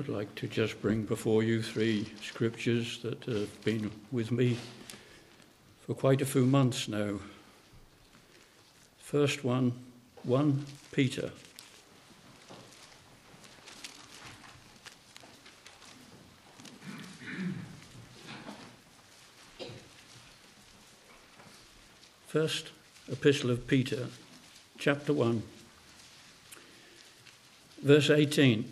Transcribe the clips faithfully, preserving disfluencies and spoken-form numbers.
would like to just bring before you three scriptures that have been with me for quite a few months now. First one, First Peter. First Epistle of Peter, chapter one, verse eighteen.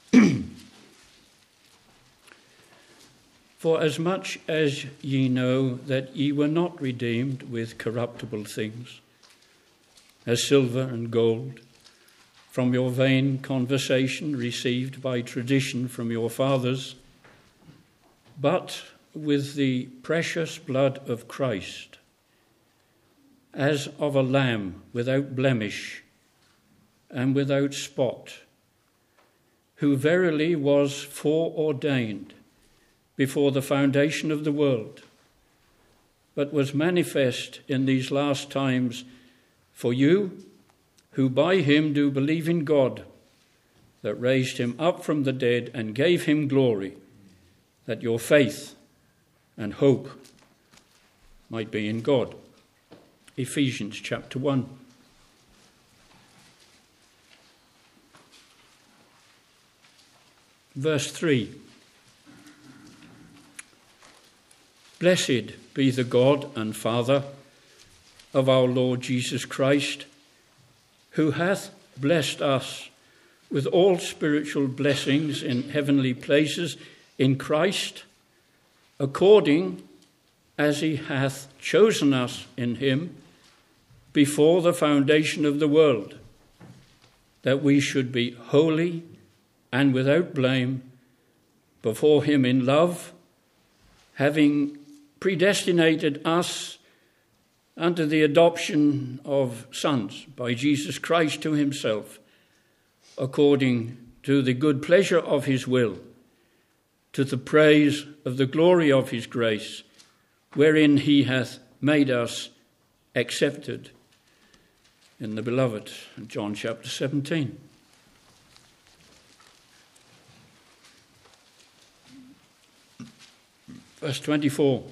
For as much as ye know that ye were not redeemed with corruptible things, as silver and gold, from your vain conversation received by tradition from your fathers, but with the precious blood of Christ, as of a lamb without blemish and without spot, who verily was foreordained before the foundation of the world, but was manifest in these last times for you, who by him do believe in God, that raised him up from the dead and gave him glory, that your faith and hope might be in God. Ephesians chapter one. Verse three. Blessed be the God and Father of our Lord Jesus Christ, who hath blessed us with all spiritual blessings in heavenly places in Christ, according as he hath chosen us in him before the foundation of the world, that we should be holy and without blame before him in love, having predestinated us unto the adoption of sons by Jesus Christ to himself, according to the good pleasure of his will, to the praise of the glory of his grace, wherein he hath made us accepted in the beloved. John chapter seventeen. Verse twenty-four.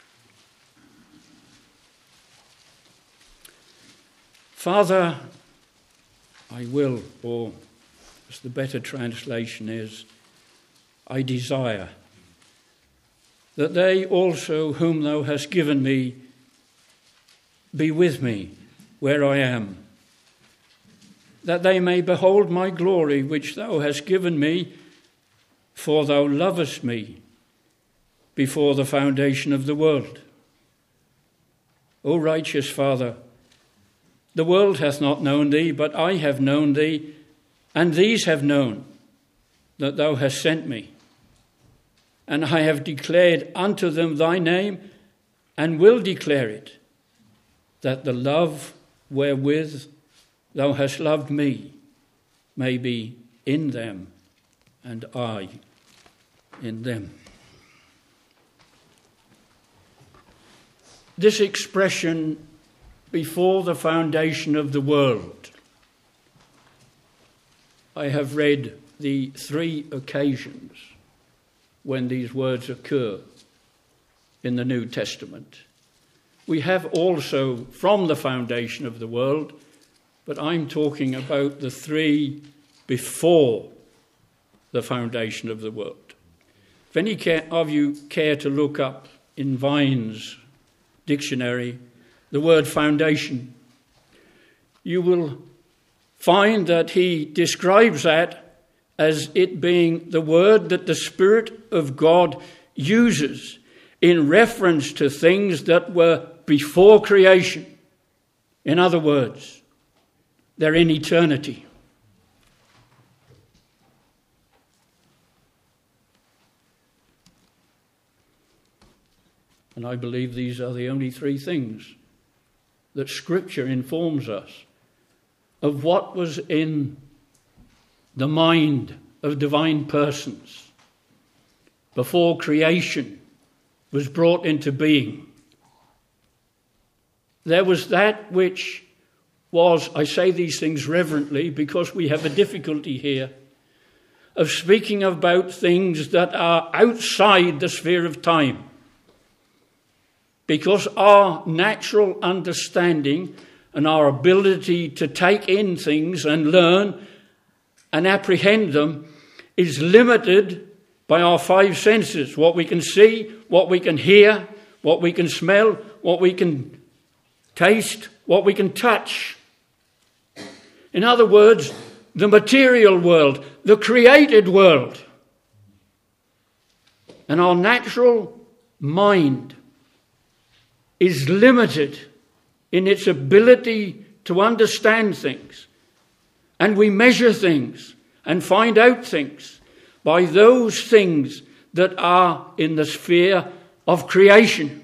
Father, I will, or as the better translation is, I desire, that they also whom thou hast given me be with me where I am, that they may behold my glory which thou hast given me, for thou lovest me before the foundation of the world. O righteous Father, the world hath not known thee, but I have known thee, and these have known that thou hast sent me. And I have declared unto them thy name, and will declare it, that the love wherewith thou hast loved me may be in them, and I in them. This expression, before the foundation of the world, I have read the three occasions when these words occur in the New Testament. We have also from the foundation of the world, but I'm talking about the three before the foundation of the world. If any of you care to look up in Vine's dictionary the word foundation, you will find that he describes that as it being the word that the Spirit of God uses in reference to things that were before creation. In other words, they're in eternity. And I believe these are the only three things that Scripture informs us of what was in the mind of divine persons before creation was brought into being. There was that which was, I say these things reverently because we have a difficulty here, of speaking about things that are outside the sphere of time. Because our natural understanding and our ability to take in things and learn and apprehend them is limited by our five senses. What we can see, what we can hear, what we can smell, what we can taste, what we can touch. In other words, the material world, the created world. And our natural mind is limited in its ability to understand things. And we measure things and find out things by those things that are in the sphere of creation.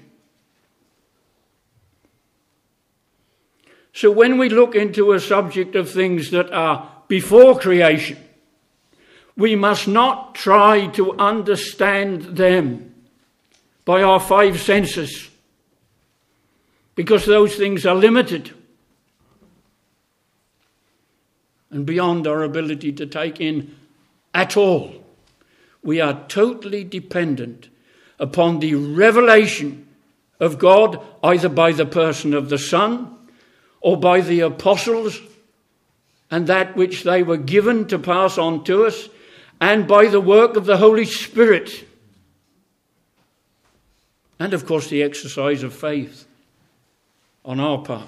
So when we look into a subject of things that are before creation, we must not try to understand them by our five senses, because those things are limited and beyond our ability to take in at all. We are totally dependent upon the revelation of God, either by the person of the Son or by the apostles and that which they were given to pass on to us, and by the work of the Holy Spirit. And of course the exercise of faith on our part.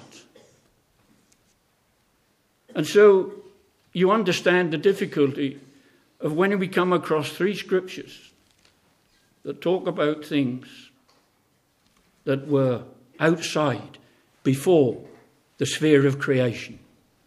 And so you understand the difficulty of when we come across three scriptures that talk about things that were outside, before the sphere of creation.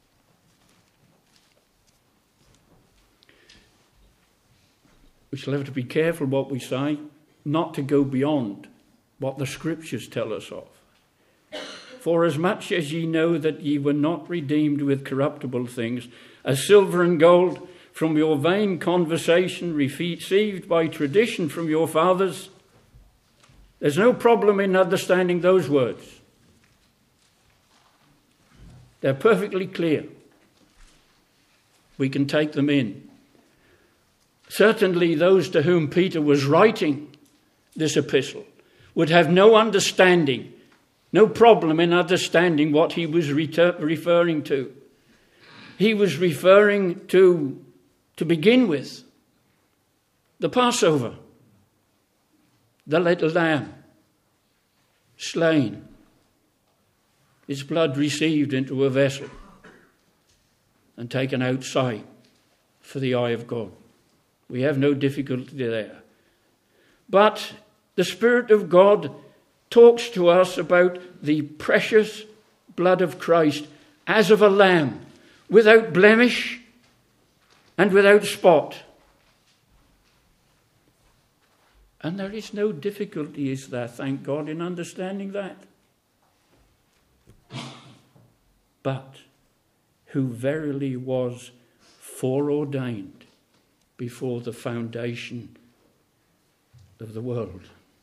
We shall have to be careful what we say, not to go beyond what the scriptures tell us of. For as much as ye know that ye were not redeemed with corruptible things, as silver and gold, from your vain conversation received by tradition from your fathers. There's no problem in understanding those words. They're perfectly clear. We can take them in. Certainly those to whom Peter was writing this epistle would have no understanding, no problem in understanding what he was reter- referring to. He was referring to, to begin with, the Passover, the little lamb, slain, its blood received into a vessel and taken outside for the eye of God. We have no difficulty there. But the Spirit of God talks to us about the precious blood of Christ as of a lamb, without blemish and without spot. And there is no difficulty, is there, thank God, in understanding that. But who verily was foreordained before the foundation of the world.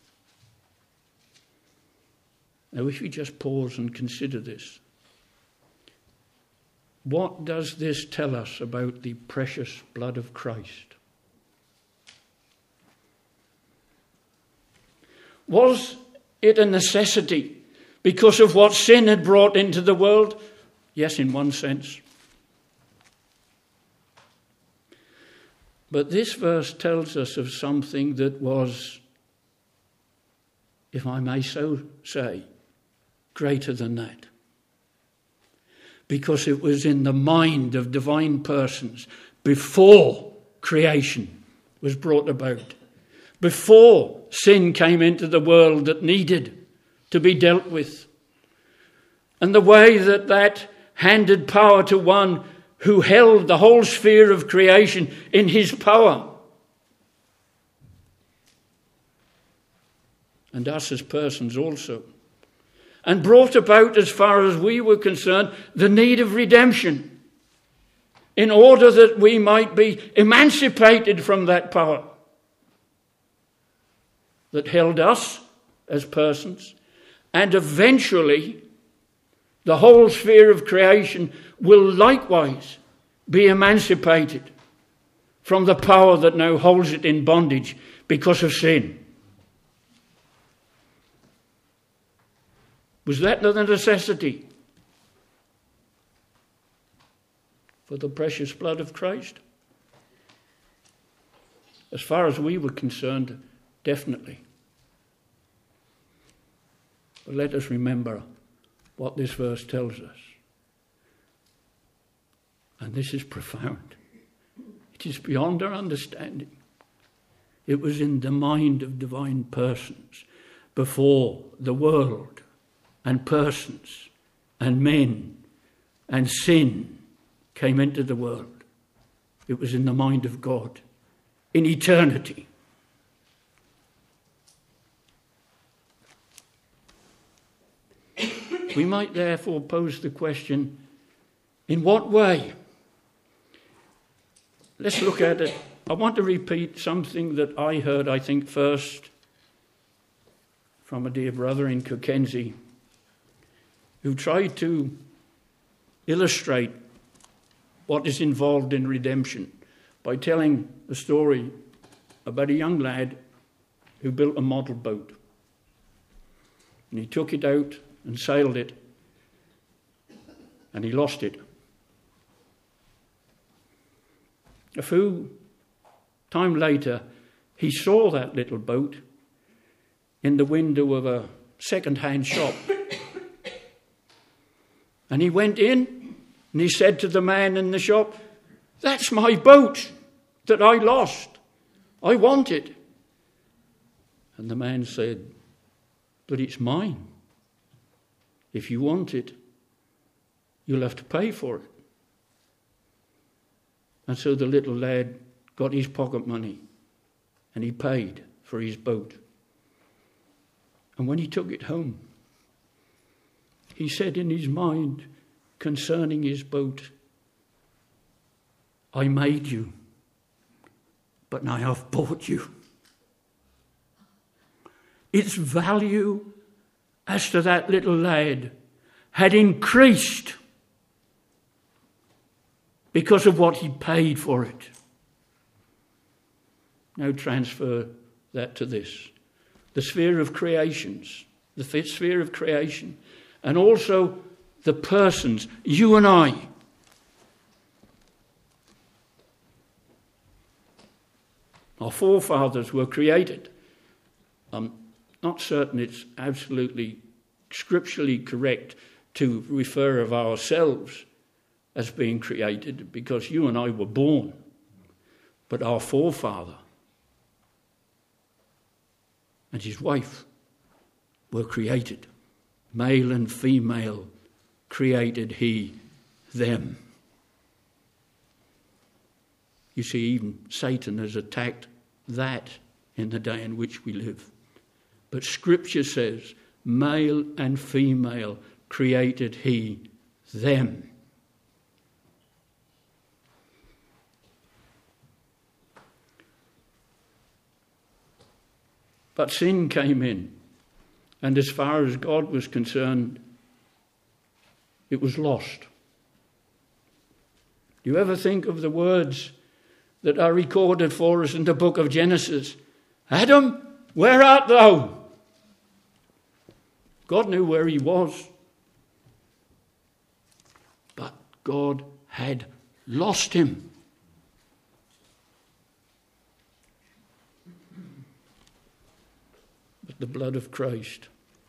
Now, if we just pause and consider this, what does this tell us about the precious blood of Christ? Was it a necessity because of what sin had brought into the world? Yes, in one sense. But this verse tells us of something that was, if I may so say, greater than that. Because it was in the mind of divine persons before creation was brought about. Before sin came into the world that needed to be dealt with. And the way that that handed power to one who held the whole sphere of creation in his power. And us as persons also. And brought about, as far as we were concerned, the need of redemption, in order that we might be emancipated from that power that held us as persons, and eventually the whole sphere of creation will likewise be emancipated from the power that now holds it in bondage because of sin. Was that not a necessity for the precious blood of Christ? As far as we were concerned, definitely. But let us remember what this verse tells us. And this is profound. It is beyond our understanding. It was in the mind of divine persons before the world and persons and men and sin came into the world. It was in the mind of God in eternity. We might therefore pose the question, in what way? Let's look at it. I want to repeat something that I heard, I think, first from a dear brother in Kirkensey who tried to illustrate what is involved in redemption by telling a story about a young lad who built a model boat. And he took it out and sailed it, and he lost it. A few time later, he saw that little boat in the window of a second-hand shop. And he went in and he said to the man in the shop, "That's my boat that I lost. I want it." And the man said, "But it's mine. If you want it, you'll have to pay for it." And so the little lad got his pocket money and he paid for his boat. And when he took it home, he said in his mind concerning his boat, "I made you, but now I've bought you." Its value as to that little lad had increased because of what he paid for it. Now transfer that to this. The sphere of creations, the sphere of creation, and also the persons, you and I. Our forefathers were created. I'm not certain it's absolutely scripturally correct to refer of ourselves as being created, because you and I were born. But our forefather and his wife were created. Male and female created he them. You see, even Satan has attacked that in the day in which we live. But Scripture says, male and female created he them. But sin came in, and as far as God was concerned, it was lost. Do you ever think of the words that are recorded for us in the book of Genesis? "Adam, where art thou?" God knew where he was, but God had lost him. But the blood of Christ,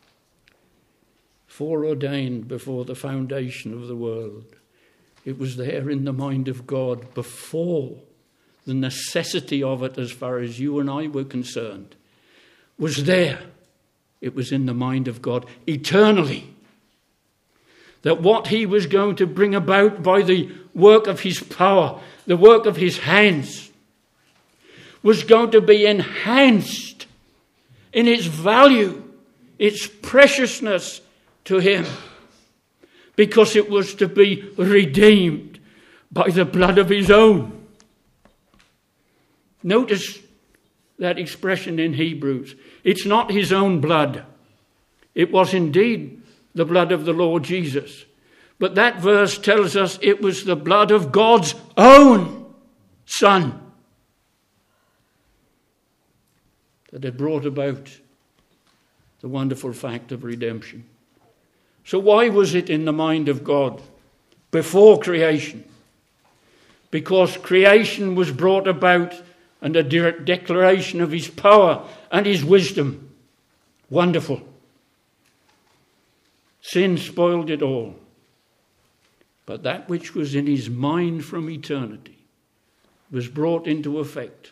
foreordained before the foundation of the world, it was there in the mind of God before the necessity of it, as far as you and I were concerned, was there. It was in the mind of God eternally. That what he was going to bring about by the work of his power, the work of his hands, was going to be enhanced in its value, its preciousness to him, because it was to be redeemed by the blood of his own. Notice that expression in Hebrews. It's not his own blood. It was indeed the blood of the Lord Jesus. But that verse tells us it was the blood of God's own Son. that had brought about the wonderful fact of redemption. So why was it in the mind of God before creation? Because creation was brought about under a declaration of his power and his wisdom. Wonderful. Sin spoiled it all. But that which was in his mind from eternity was brought into effect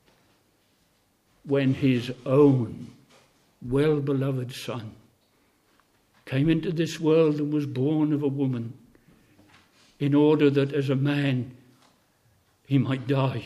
when his own well-beloved Son came into this world and was born of a woman, in order that as a man he might die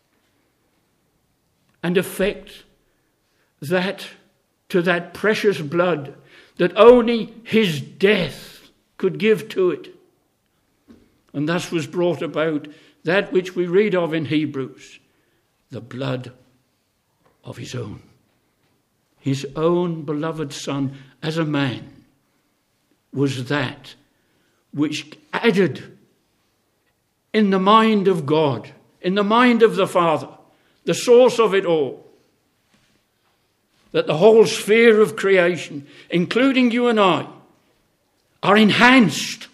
and effect that to that precious blood that only his death could give to it. And thus was brought about that which we read of in Hebrews, the blood of his own. His own beloved Son as a man was that which added in the mind of God, in the mind of the Father, the source of it all, that the whole sphere of creation, including you and I, are enhanced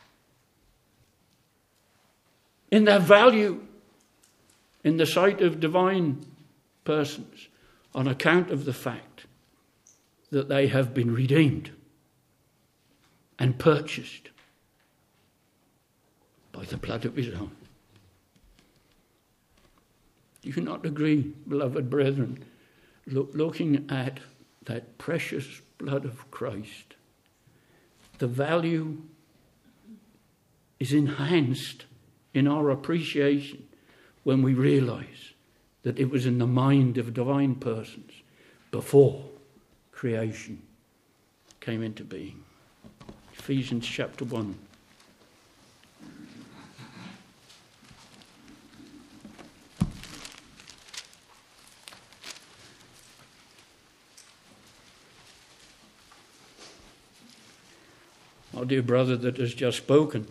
in their value in the sight of divine persons on account of the fact that they have been redeemed and purchased by the blood of his own. Do you not agree, beloved brethren, look, looking at that precious blood of Christ, the value is enhanced in our appreciation when we realize that it was in the mind of divine persons before creation came into being. Ephesians chapter one. Our dear brother that has just spoken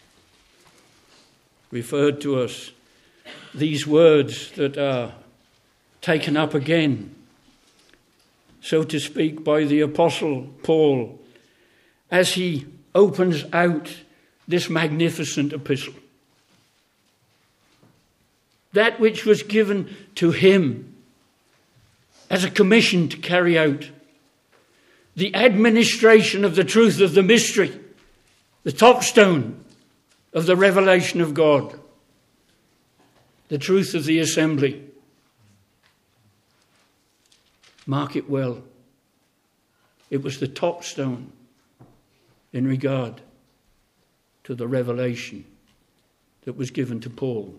referred to us these words that are taken up again, so to speak, by the Apostle Paul as he opens out this magnificent epistle. That which was given to him as a commission to carry out the administration of the truth of the mystery, the topstone of the revelation of God, the truth of the assembly. Mark it well. It was the topstone in regard to the revelation that was given to Paul.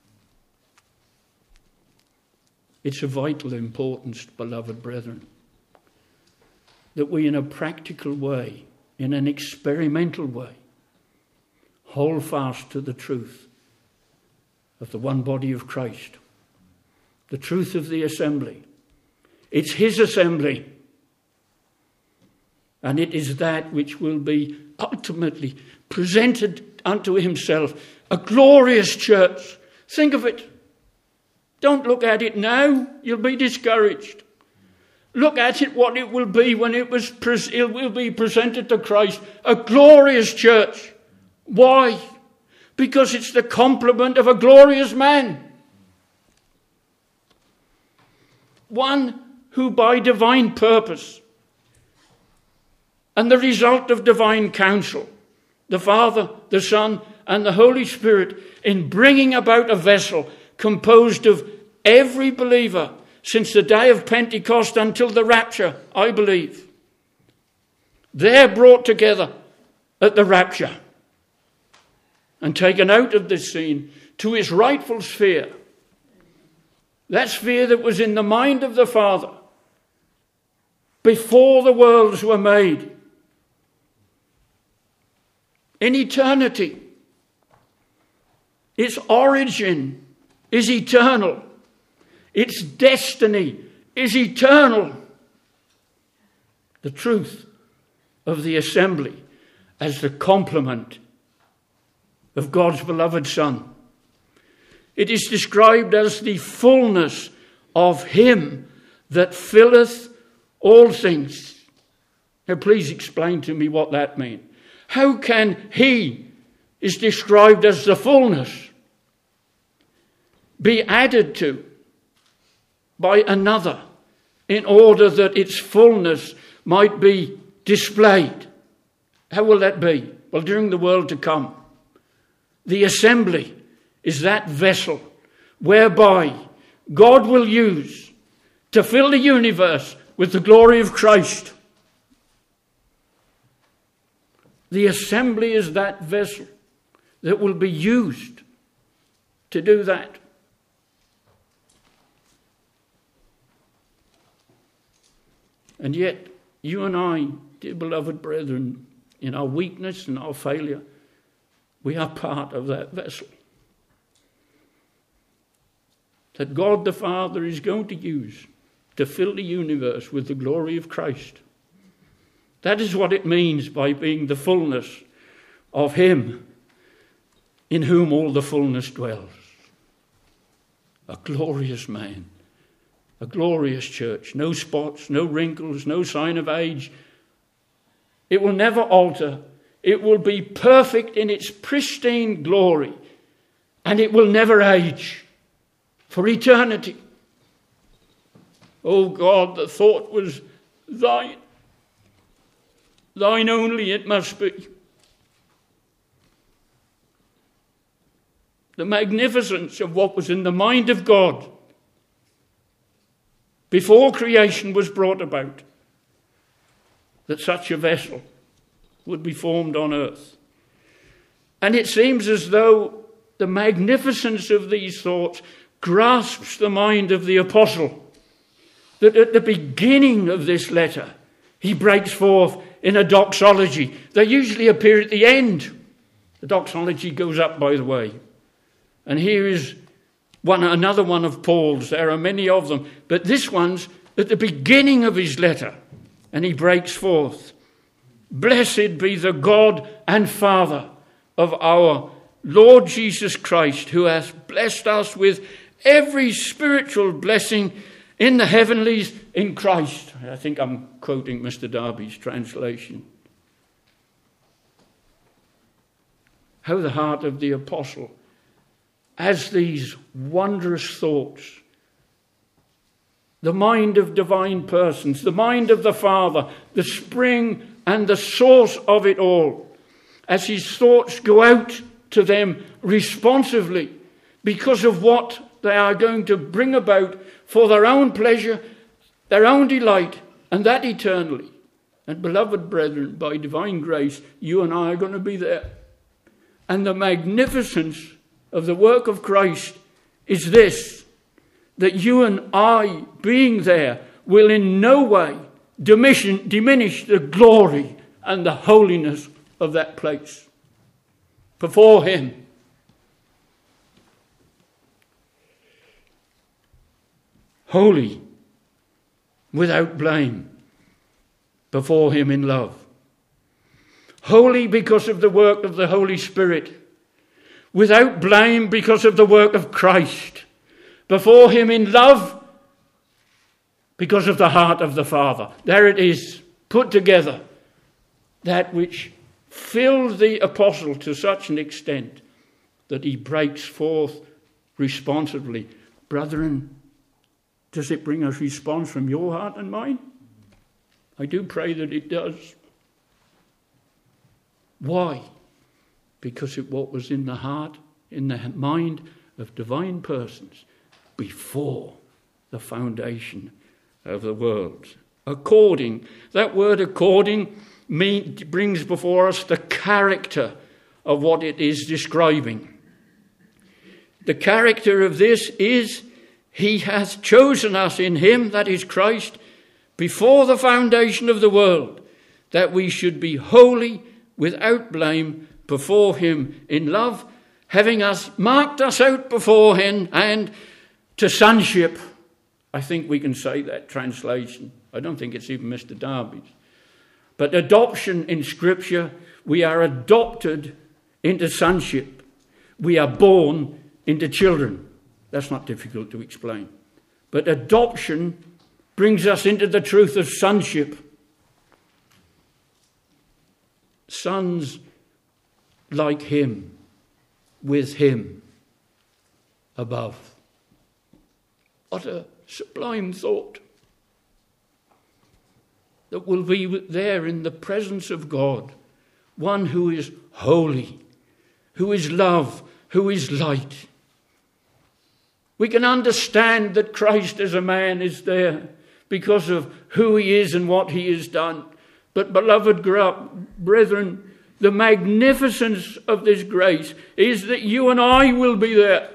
It's of vital importance, beloved brethren, that we in a practical way, in an experimental way, hold fast to the truth of the one body of Christ, the truth of the assembly. It's his assembly, and it is that which will be ultimately presented unto himself, a glorious church. Think of it. Don't look at it now, you'll be discouraged. Look at it, what it will be when it was pres- it will be presented to Christ, a glorious church. Why? Because it's the complement of a glorious man. One who by divine purpose and the result of divine counsel, the Father, the Son, and the Holy Spirit, in bringing about a vessel composed of every believer since the day of Pentecost until the rapture, I believe. They're brought together at the rapture and taken out of this scene to its rightful sphere. That sphere that was in the mind of the Father before the worlds were made. In eternity, its origin is eternal. Its destiny is eternal. The truth of the assembly as the complement of God's beloved Son. It is described as the fullness of him that filleth all things. Now please explain to me what that means. How can he is described as the fullness be added to by another in order that its fullness might be displayed? How will that be? Well, during the world to come, the assembly is that vessel whereby God will use to fill the universe with the glory of Christ. The assembly is that vessel that will be used to do that. And yet, you and I, dear beloved brethren, in our weakness and our failure, we are part of that vessel that God the Father is going to use to fill the universe with the glory of Christ. That is what it means by being the fullness of him in whom all the fullness dwells. A glorious man, a glorious church, no spots, no wrinkles, no sign of age. It will never alter. It will be perfect in its pristine glory, and it will never age for eternity. Oh God, the thought was thine. Thine only it must be. The magnificence of what was in the mind of God before creation was brought about, that such a vessel would be formed on earth. And it seems as though the magnificence of these thoughts grasps the mind of the apostle, that at the beginning of this letter he breaks forth in a doxology. They usually appear at the end. The doxology goes up, by the way. And here is one, another one of Paul's. There are many of them. But this one's at the beginning of his letter. And he breaks forth. Blessed be the God and Father of our Lord Jesus Christ, who hath blessed us with every spiritual blessing in the heavenlies in Christ. I think I'm quoting Mister Darby's translation. How the heart of the apostle, as these wondrous thoughts, the mind of divine persons, the mind of the Father, the spring and the source of it all, as his thoughts go out to them responsively because of what they are going to bring about for their own pleasure, their own delight, and that eternally. And beloved brethren, by divine grace, you and I are going to be there. And the magnificence of the work of Christ is this, that you and I, being there, will in no way diminish, diminish the glory and the holiness of that place. Before him, holy, without blame, before him in love. Holy because of the work of the Holy Spirit, without blame because of the work of Christ, before him in love because of the heart of the Father. There it is, put together, that which filled the apostle to such an extent that he breaks forth responsively. Brethren, does it bring a response from your heart and mine? I do pray that it does. Why? Because of what was in the heart, in the mind of divine persons before the foundation of the world. According, that word according mean, brings before us the character of what it is describing. The character of this is, he hath chosen us in him, that is Christ, before the foundation of the world, that we should be holy, without blame, before him in love, having us marked us out before him, and to sonship. I think we can say that translation. I don't think it's even Mister Darby's. But adoption in Scripture, we are adopted into sonship. We are born into children. That's not difficult to explain. But adoption brings us into the truth of sonship. Sons like him, with him above. What a sublime thought. That will be there in the presence of God, one who is holy, who is love, who is light. We can understand that Christ as a man is there because of who he is and what he has done. But beloved brethren, the magnificence of this grace is that you and I will be there.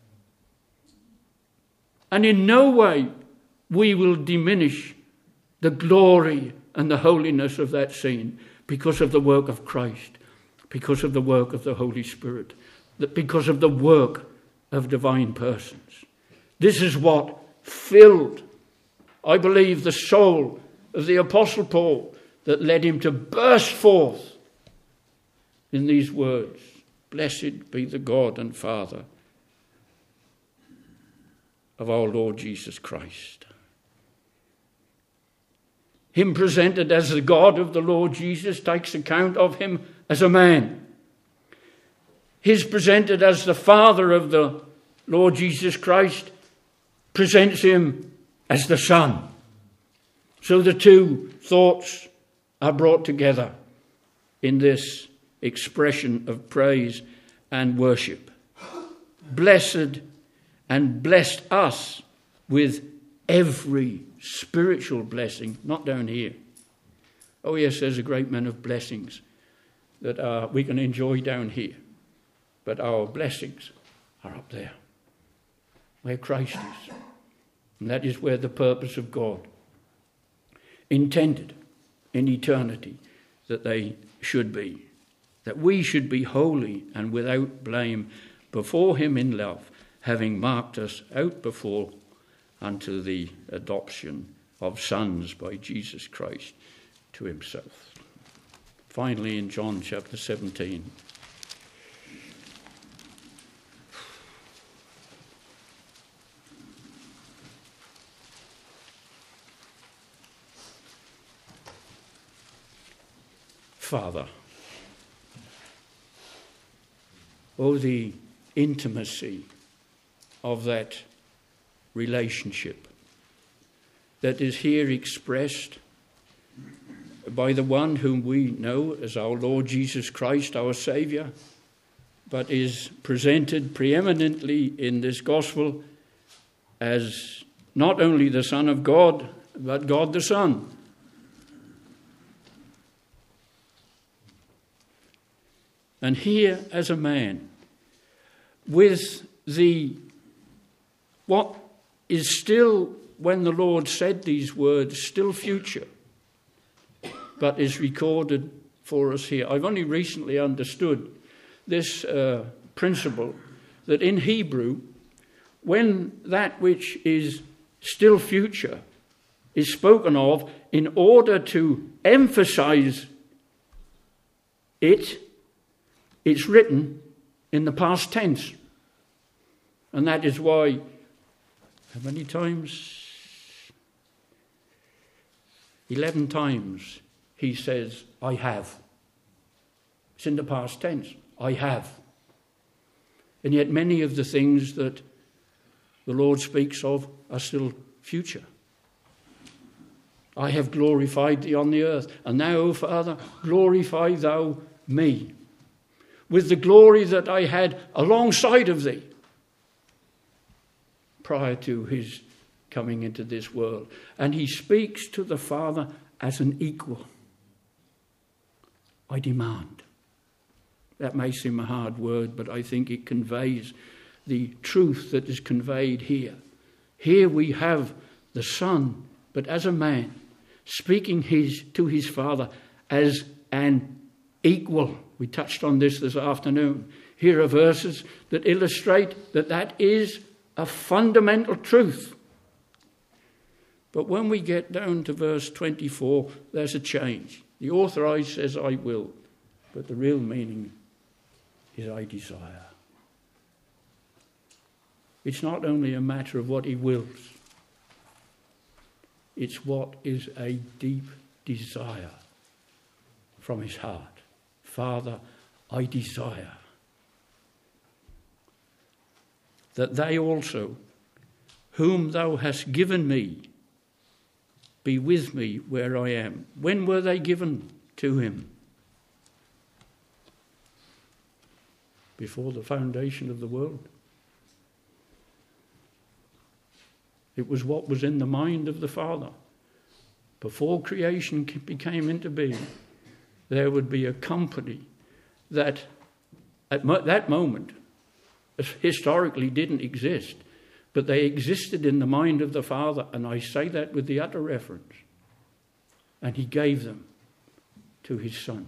And in no way we will diminish the glory and the holiness of that scene because of the work of Christ, because of the work of the Holy Spirit, because of the work of divine persons. This is what filled, I believe, the soul of the Apostle Paul that led him to burst forth in these words, "Blessed be the God and Father of our Lord Jesus Christ." Him presented as the God of the Lord Jesus takes account of him as a man. His presented as the Father of the Lord Jesus Christ presents him as the Son. So the two thoughts are brought together in this expression of praise and worship. Blessed and blessed us with every spiritual blessing, not down here. Oh yes, there's a great many of blessings that uh, we can enjoy down here. But our blessings are up there, where Christ is. And that is where the purpose of God intended in eternity that they should be. That we should be holy and without blame before him in love, having marked us out before unto the adoption of sons by Jesus Christ to himself. Finally, in John chapter seventeen. Father. Oh, the intimacy of that relationship that is here expressed by the one whom we know as our Lord Jesus Christ, our Saviour, but is presented preeminently in this gospel as not only the Son of God, but God the Son. And here as a man, with the what is still, when the Lord said these words, still future, but is recorded for us here. I've only recently understood this uh, principle that in Hebrew, when that which is still future is spoken of, in order to emphasize it, it's written in the past tense. And that is why, how many times? Eleven times he says, I have. It's in the past tense. I have. And yet many of the things that the Lord speaks of are still future. I have glorified thee on the earth. And now, O Father, glorify thou me with the glory that I had alongside of thee prior to his coming into this world. And he speaks to the Father as an equal. I demand. That may seem a hard word, but I think it conveys the truth that is conveyed here. Here we have the Son, but as a man, speaking his to his Father as an equal. We touched on this this afternoon. Here are verses that illustrate that that is a fundamental truth. But when we get down to verse twenty-four, there's a change. The authorized says, I will, but the real meaning is I desire. It's not only a matter of what he wills. It's what is a deep desire from his heart. Father, I desire that they also, whom thou hast given me, be with me where I am. When were they given to him? Before the foundation of the world. It was what was in the mind of the Father. Before creation became into being, there would be a company that at mo- that moment historically didn't exist, but they existed in the mind of the Father, and I say that with the utter reverence. And he gave them to his Son.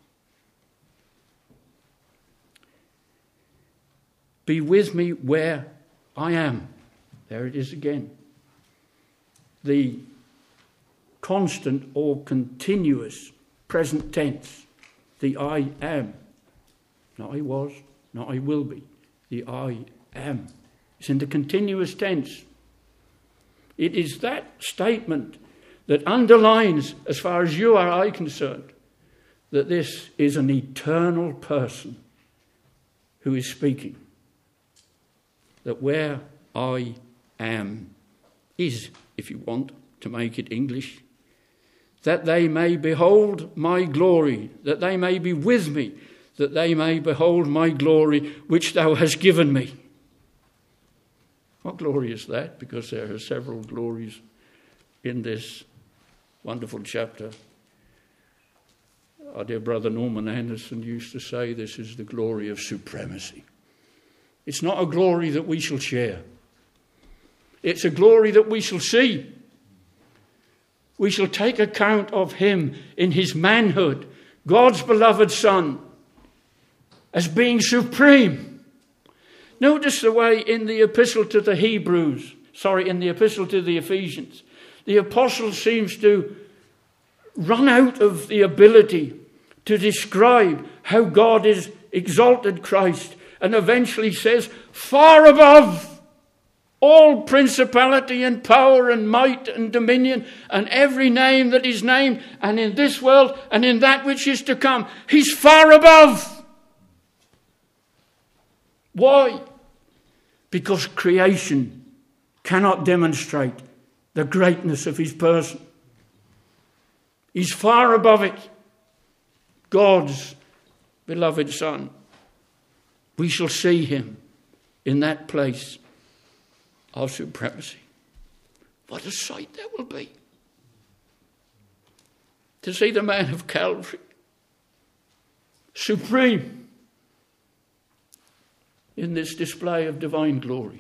Be with me where I am. There it is again. The constant or continuous present tense. The I am. Not I was, not I will be. The I am. It's in the continuous tense. It is that statement that underlines, as far as you or I are concerned, that this is an eternal person who is speaking. That where I am is, if you want to make it English, that they may behold my glory, that they may be with me, that they may behold my glory which thou hast given me. What glory is that? Because there are several glories in this wonderful chapter. Our dear brother Norman Anderson used to say this is the glory of supremacy. It's not a glory that we shall share. It's a glory that we shall see. We shall take account of him in his manhood, God's beloved Son, as being supreme. Notice the way in the epistle to the Hebrews, sorry, in the epistle to the Ephesians, the apostle seems to run out of the ability to describe how God has exalted Christ, and eventually says, far above all principality and power and might and dominion and every name that is named, and in this world and in that which is to come. He's far above. Why? Because creation cannot demonstrate the greatness of his person. He's far above it. God's beloved Son. We shall see him in that place of supremacy. What a sight that will be. To see the man of Calvary, supreme in this display of divine glory.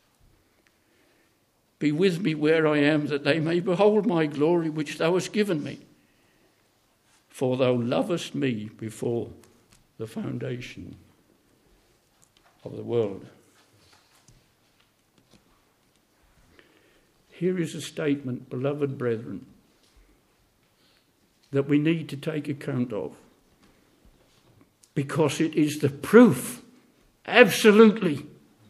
Be with me where I am, that they may behold my glory which thou hast given me. For thou lovest me before the foundation of the world. Here is a statement, beloved brethren, that we need to take account of, because it is the proof, absolutely,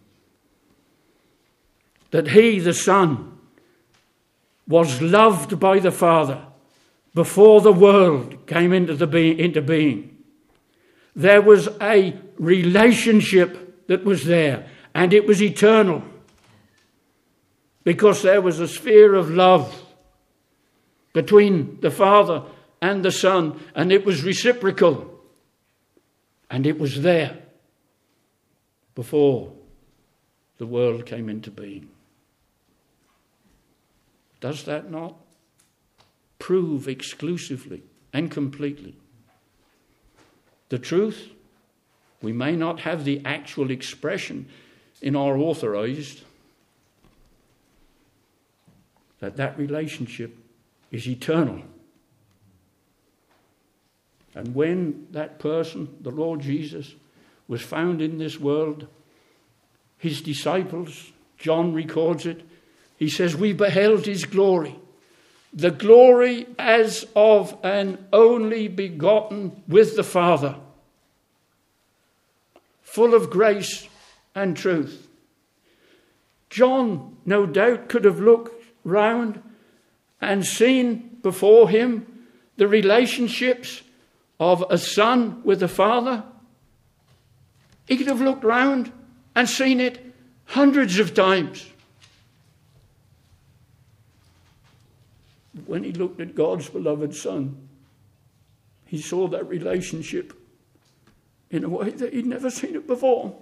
that he, the Son, was loved by the Father before the world came into, the be- into being. There was a relationship that was there, and it was eternal, because there was a sphere of love between the Father and the Son, and it was reciprocal, and it was there before the world came into being. Does that not prove exclusively and completely the truth? We may not have the actual expression in our authorized, that that relationship is eternal. And when that person, the Lord Jesus, was found in this world, his disciples, John records it, he says, we beheld his glory, the glory as of an only begotten with the Father, full of grace and truth. John, no doubt, could have looked round and seen before him the relationships of a son with a father. He could have looked round and seen it hundreds of times. When he looked at God's beloved Son, he saw that relationship in a way that he'd never seen it before.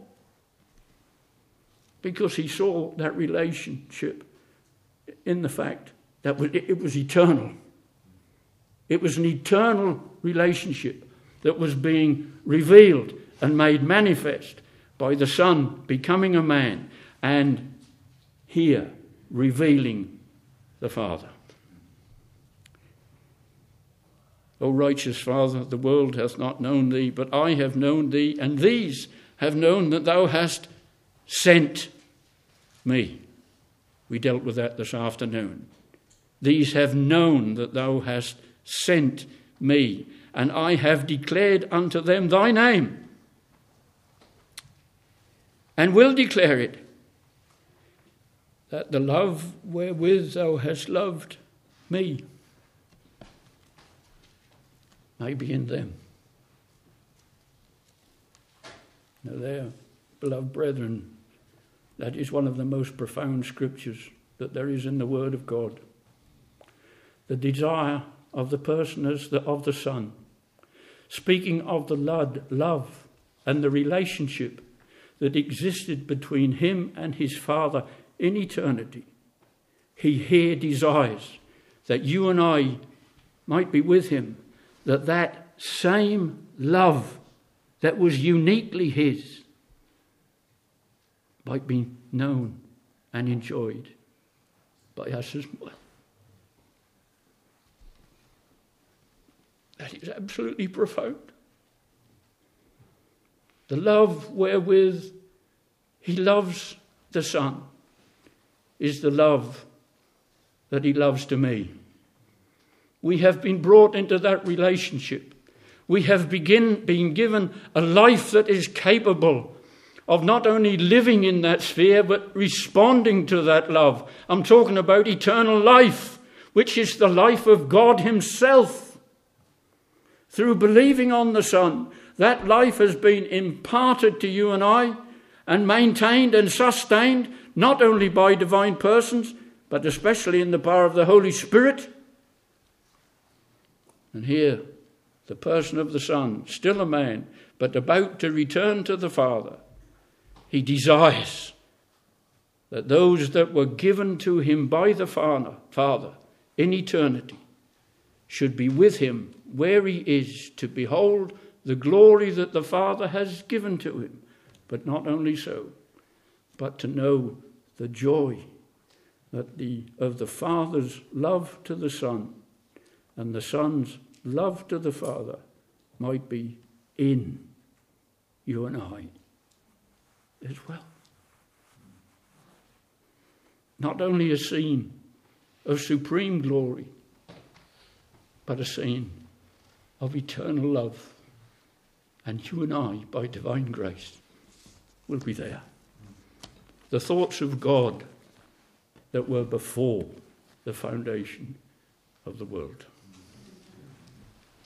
Because he saw that relationship in the fact that it was eternal. It was an eternal relationship that was being revealed and made manifest by the Son becoming a man and here revealing the Father. O righteous Father, the world hath not known thee, but I have known thee, and these have known that thou hast sent me. We dealt with that this afternoon. These have known that thou hast sent me, and I have declared unto them thy name, and will declare it, that the love wherewith thou hast loved me may be in them. Now there, beloved brethren, that is one of the most profound scriptures that there is in the Word of God. The desire of the person as the, of the Son, speaking of the love and the relationship that existed between him and his Father in eternity. He here desires that you and I might be with him, that that same love that was uniquely his might be known and enjoyed by us as well. That is absolutely profound. The love wherewith he loves the Son is the love that he loves to me. We have been brought into that relationship. We have begin, been given a life that is capable of not only living in that sphere, but responding to that love. I'm talking about eternal life, which is the life of God himself. Through believing on the Son, that life has been imparted to you and I, and maintained and sustained, not only by divine persons, but especially in the power of the Holy Spirit. And here, the person of the Son, still a man, but about to return to the Father, he desires that those that were given to him by the Father in eternity should be with him where he is, to behold the glory that the Father has given to him. But not only so, but to know the joy that the of the Father's love to the Son and the Son's love to the Father might be in you and I as well. Not only a scene of supreme glory, but a scene of eternal love. And you and I, by divine grace, will be there. The thoughts of God that were before the foundation of the world.